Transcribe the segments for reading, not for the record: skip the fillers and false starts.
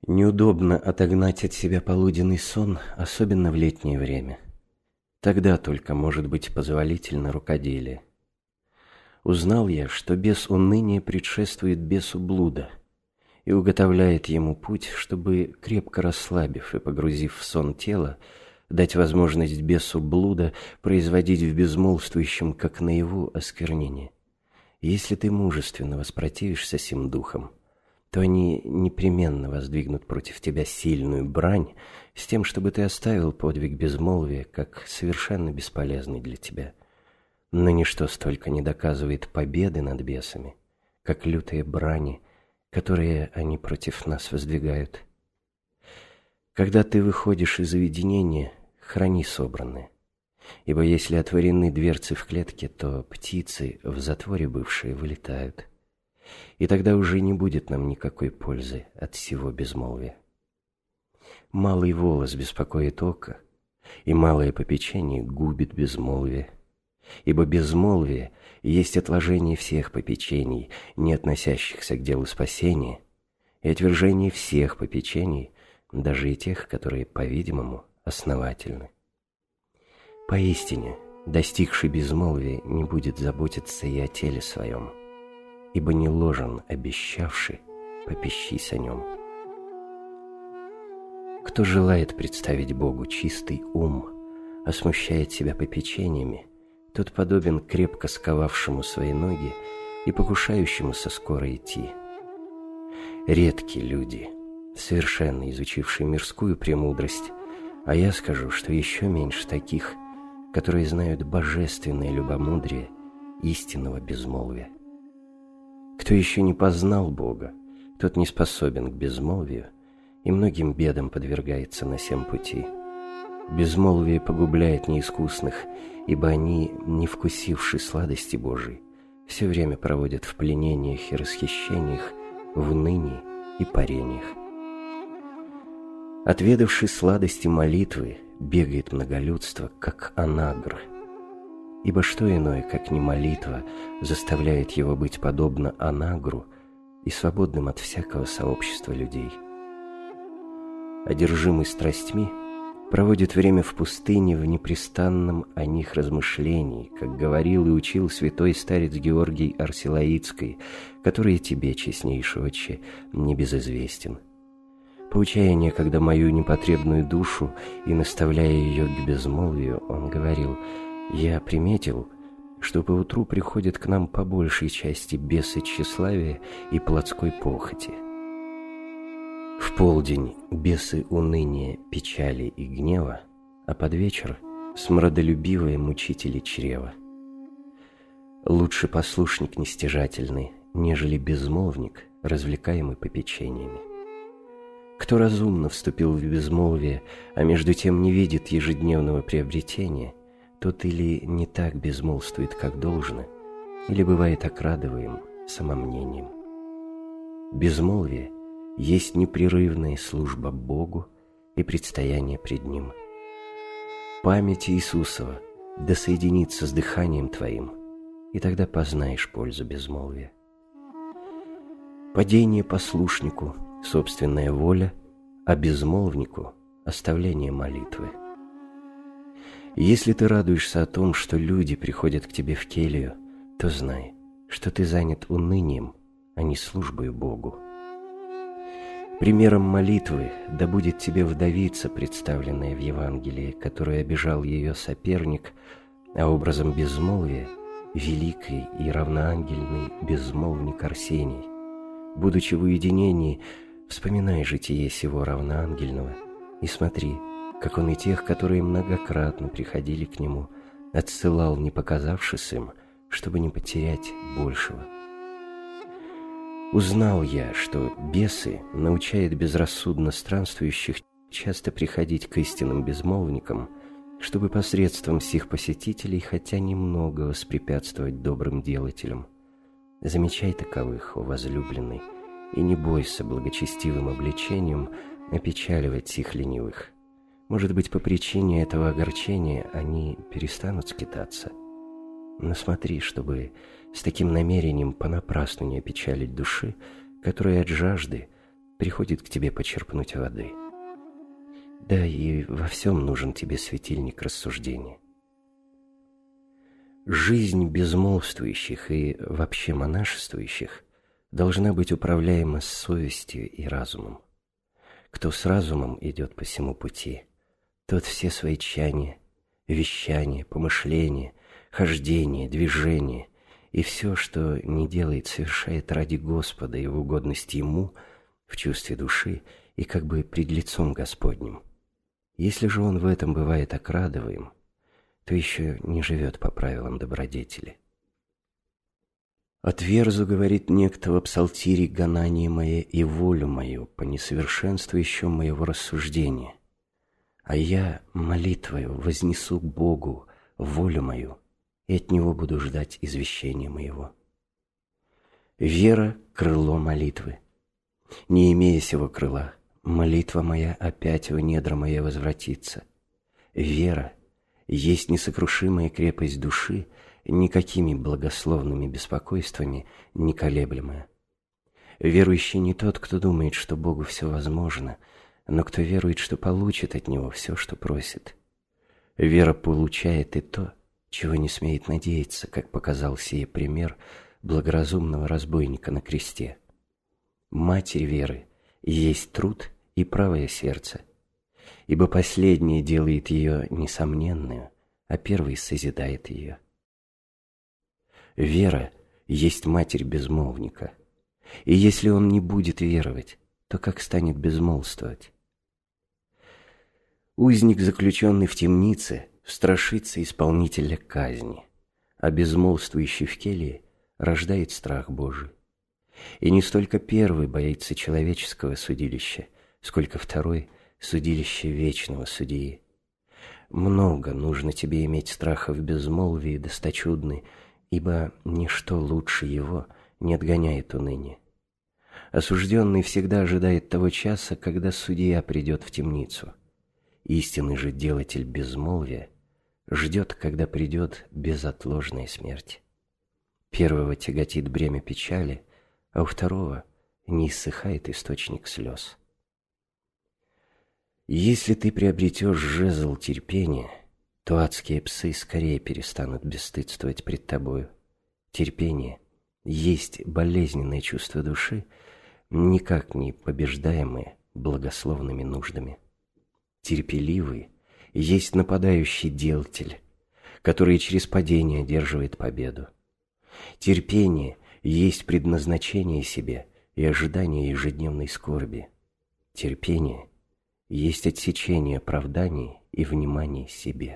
Неудобно отогнать от себя полуденный сон, особенно в летнее время. Тогда только может быть позволительно рукоделие. Узнал я, что бес уныния предшествует бесу блуда и уготовляет ему путь, чтобы, крепко расслабив и погрузив в сон тело, дать возможность бесу блуда производить в безмолвствующем, как наяву, осквернение. Если ты мужественно воспротивишься сим духам, то они непременно воздвигнут против тебя сильную брань с тем, чтобы ты оставил подвиг безмолвия, как совершенно бесполезный для тебя. Но ничто столько не доказывает победы над бесами, как лютые брани, которые они против нас воздвигают. Когда ты выходишь из уединения, храни собранное, ибо если отворены дверцы в клетке, то птицы, в затворе бывшие, вылетают. И тогда уже не будет нам никакой пользы от всего безмолвия. Малый волос беспокоит око, и малое попечение губит безмолвие. Ибо безмолвие есть отложение всех попечений, не относящихся к делу спасения, и отвержение всех попечений, даже и тех, которые, по-видимому, основательны. Поистине, достигший безмолвия не будет заботиться и о теле своем, ибо не ложен обещавший, попищись о нем. Кто желает представить Богу чистый ум, а смущает себя попечениями, тот подобен крепко сковавшему свои ноги и покушающемуся скоро идти. Редки люди, совершенно изучившие мирскую премудрость, а я скажу, что еще меньше таких, которые знают божественное любомудрие истинного безмолвия. Кто еще не познал Бога, тот не способен к безмолвию и многим бедам подвергается на сем пути. Безмолвие погубляет неискусных, ибо они, не вкусивши сладости Божией, все время проводят в пленениях и расхищениях, в унынии и парениях. Отведавший сладости молитвы, бегает многолюдство, как анагр. Ибо что иное, как не молитва, заставляет его быть подобно анагру и свободным от всякого сообщества людей. Одержимый страстьми, проводит время в пустыне в непрестанном о них размышлении, как говорил и учил святой старец Георгий Арсилаицкий, который тебе, честнейший отче, не безызвестен. Поучая некогда мою непотребную душу и наставляя ее к безмолвию, он говорил: «Я приметил, что поутру приходят к нам по большей части бесы тщеславия и плотской похоти. В полдень бесы уныния, печали и гнева, а под вечер смрадолюбивые мучители чрева. Лучше послушник нестяжательный, нежели безмолвник, развлекаемый попечениями. Кто разумно вступил в безмолвие, а между тем не видит ежедневного приобретения, тот или не так безмолвствует, как должно, или бывает окрадываем самомнением. Безмолвие есть непрерывная служба Богу и предстояние пред Ним. Память Иисусова да соединится с дыханием твоим, и тогда познаешь пользу безмолвия. Падение послушнику — собственная воля, а безмолвнику — оставление молитвы. Если ты радуешься о том, что люди приходят к тебе в келью, то знай, что ты занят унынием, а не службой Богу. Примером молитвы да будет тебе вдовица, представленная в Евангелии, которую обижал ее соперник, а образом безмолвия — великий и равноангельный безмолвник Арсений. Будучи в уединении, вспоминай житие сего равноангельного и смотри, как он и тех, которые многократно приходили к нему, отсылал, не показавшись им, чтобы не потерять большего. Узнал я, что бесы научают безрассудно странствующих часто приходить к истинным безмолвникам, чтобы посредством сих посетителей хотя немного воспрепятствовать добрым делателям. Замечай таковых, о возлюбленный, и не бойся благочестивым обличением опечаливать сих ленивых. Может быть, по причине этого огорчения они перестанут скитаться. Но смотри, чтобы с таким намерением понапрасну не опечалить души, которая от жажды приходит к тебе почерпнуть воды. Да, и во всем нужен тебе светильник рассуждения. Жизнь безмолвствующих и вообще монашествующих должна быть управляема с совестью и разумом. Кто с разумом идет по всему пути, тот все свои чаяния, вещания, помышления, хождения, движения и все, что не делает, совершает ради Господа и в угодность Ему, в чувстве души и как бы пред лицом Господним. Если же он в этом бывает окрадываем, то еще не живет по правилам добродетели. «Отверзу, — говорит некто во псалтире, — гонание мое и волю мою по несовершенству еще моего рассуждения, а я молитвою вознесу к Богу волю мою, и от Него буду ждать извещения моего». Вера — крыло молитвы. Не имея сего крыла, молитва моя опять в недра моя возвратится. Вера есть несокрушимая крепость души, никакими благословными беспокойствами не колеблемая. Верующий не тот, кто думает, что Богу все возможно, но кто верует, что получит от Него все, что просит. Вера получает и то, чего не смеет надеяться, как показал сей пример благоразумного разбойника на кресте. Матерь веры есть труд и правое сердце, ибо последнее делает ее несомненную, а первый созидает ее. Вера есть матерь безмолвника, и если он не будет веровать, то как станет безмолвствовать? Узник, заключенный в темнице, страшится исполнителя казни, а безмолвствующий в келье рождает страх Божий. И не столько первый боится человеческого судилища, сколько второй — судилища вечного судьи. Много нужно тебе иметь страха в безмолвии досточудной, ибо ничто лучше его не отгоняет уныние. Осужденный всегда ожидает того часа, когда судья придет в темницу. Истинный же делатель безмолвия ждет, когда придет безотложная смерть. Первого тяготит бремя печали, а у второго не иссыхает источник слез. Если ты приобретешь жезл терпения, то адские псы скорее перестанут бесстыдствовать пред тобою. Терпение есть болезненное чувство души, никак не побеждаемое благословными нуждами. Терпеливый есть нападающий делатель, который через падение одерживает победу. Терпение есть предназначение себе и ожидание ежедневной скорби. Терпение есть отсечение оправданий и внимание себе.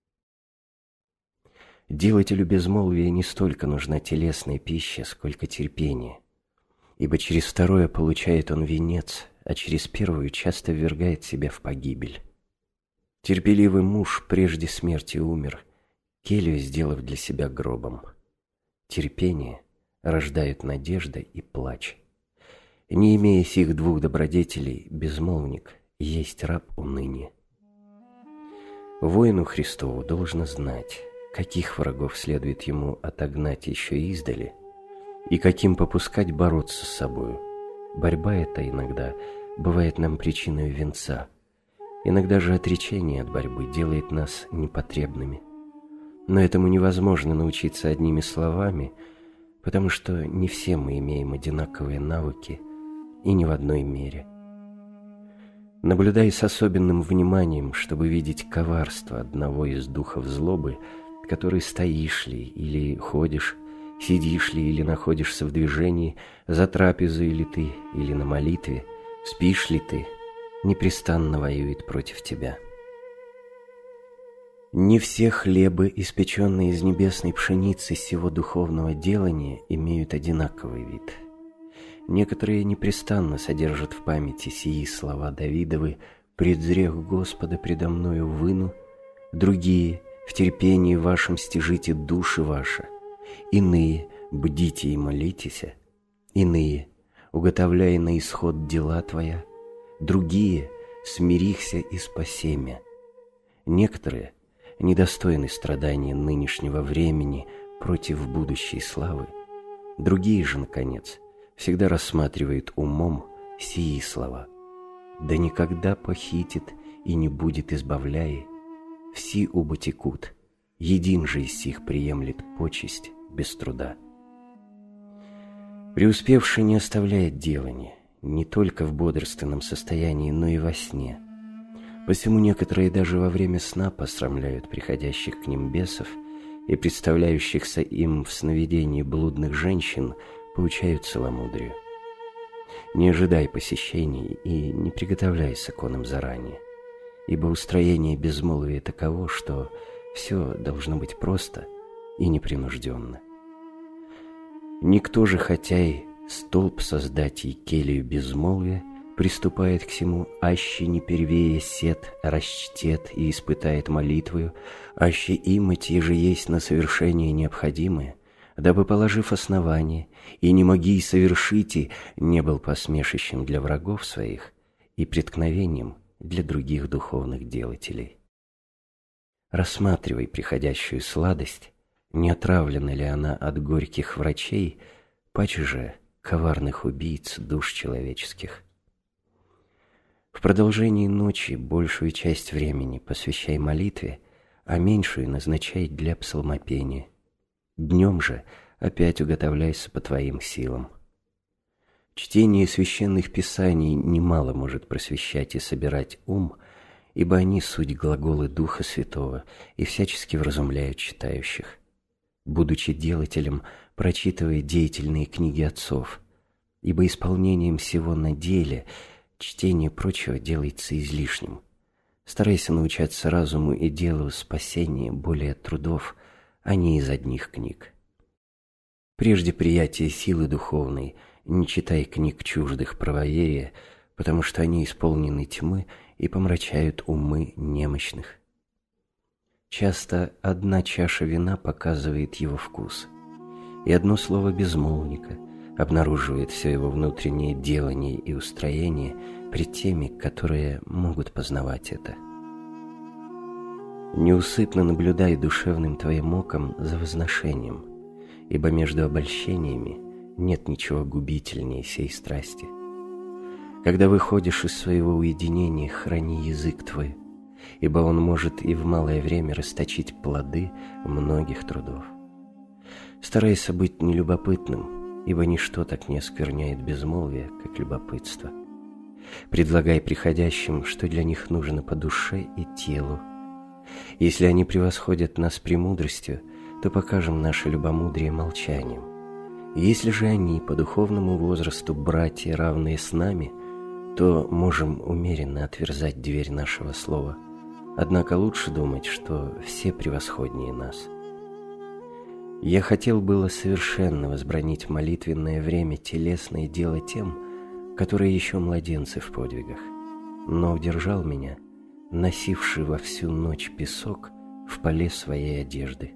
Делателю безмолвия не столько нужна телесная пища, сколько терпение, ибо через второе получает он венец, а через первую часто ввергает себя в погибель. Терпеливый муж прежде смерти умер, келью сделав для себя гробом. Терпение рождает надежда и плач. Не имея сих двух добродетелей, безмолвник есть раб уныния. Воину Христову должно знать, каких врагов следует ему отогнать еще издали, и каким попускать бороться с собою. Борьба эта иногда бывает нам причиной венца, иногда же отречение от борьбы делает нас непотребными. Но этому невозможно научиться одними словами, потому что не все мы имеем одинаковые навыки и не в одной мере. Наблюдай с особенным вниманием, чтобы видеть коварство одного из духов злобы, который стоишь ли или ходишь, сидишь ли или находишься в движении, за трапезой ли ты или на молитве, спишь ли ты, непрестанно воюет против тебя. Не все хлебы, испеченные из небесной пшеницы сего духовного делания, имеют одинаковый вид. Некоторые непрестанно содержат в памяти сии слова Давидовы: «Предзрех Господа предо мною выну», другие: «В терпении вашем стяжите души ваши», иные: «Бдите и молитесь», иные: «Уготовляй на исход дела твоя», другие: «Смирихся и спасемя». Некоторые недостойны страданий нынешнего времени против будущей славы, другие же, наконец, всегда рассматривают умом сии слова: да никогда похитит и не будет избавляя, все оба текут, един же из сих приемлет почесть без труда. Преуспевший не оставляет делания, не только в бодрственном состоянии, но и во сне. Посему некоторые даже во время сна посрамляют приходящих к ним бесов и представляющихся им в сновидении блудных женщин поучают целомудрию. Не ожидай посещений и не приготовляйся к онным заранее, ибо устроение безмолвия таково, что все должно быть просто и непринужденно. Никто же, хотя и столб создать и келью безмолвия, приступает к сему, аще не первее сет, расчтет и испытает молитвою, аще имать еже есть на совершение необходимое, дабы, положив основание, и не моги совершите, не был посмешищем для врагов своих и преткновением для других духовных делателей. Рассматривай приходящую сладость, не отравлена ли она от горьких врачей, паче же коварных убийц душ человеческих. В продолжении ночи большую часть времени посвящай молитве, а меньшую назначай для псалмопения. Днем же опять уготовляйся по твоим силам. Чтение священных писаний немало может просвещать и собирать ум, ибо они суть глаголы Духа Святого и всячески вразумляют читающих. Будучи делателем, прочитывай деятельные книги отцов, ибо исполнением всего на деле чтение прочего делается излишним. Старайся научаться разуму и делу спасения более от трудов, а не из одних книг. Прежде приятия силы духовной не читай книг чуждых правоверия, потому что они исполнены тьмы и помрачают умы немощных. Часто одна чаша вина показывает его вкус, и одно слово безмолвника обнаруживает все его внутреннее делание и устроение пред теми, которые могут познавать это. Неусыпно наблюдай душевным твоим оком за возношением, ибо между обольщениями нет ничего губительнее сей страсти. Когда выходишь из своего уединения, храни язык твой, ибо он может и в малое время расточить плоды многих трудов. Старайся быть нелюбопытным, ибо ничто так не оскверняет безмолвие, как любопытство. Предлагай приходящим, что для них нужно по душе и телу. Если они превосходят нас премудростью, то покажем наше любомудрие молчанием. Если же они по духовному возрасту братья, равные с нами, то можем умеренно отверзать дверь нашего слова. Однако лучше думать, что все превосходнее нас. Я хотел было совершенно возбранить молитвенное время телесное дело тем, которые еще младенцы в подвигах, но удержал меня, носивший во всю ночь песок в поле своей одежды.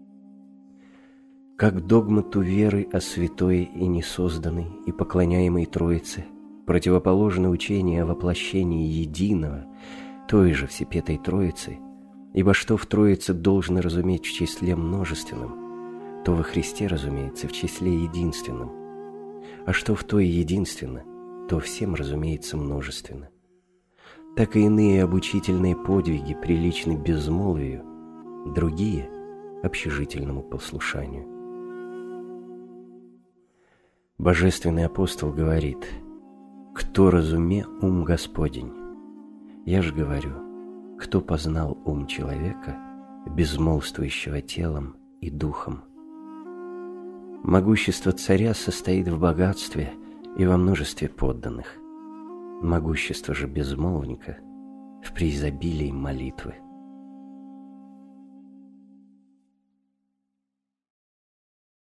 Как догмату веры о святой и несозданной и поклоняемой Троице противоположно учение о воплощении единого, той же всепетой Троицы, ибо что в Троице должно разуметь в числе множественном, то во Христе разумеется в числе единственном, а что в той единственно, то всем разумеется множественно. Так и иные обучительные подвиги приличны безмолвию, другие – общежительному послушанию. Божественный апостол говорит: «Кто разуме ум Господень?» Я же говорю: кто познал ум человека, безмолвствующего телом и духом? Могущество царя состоит в богатстве и во множестве подданных. Могущество же безмолвника в преизобилии молитвы.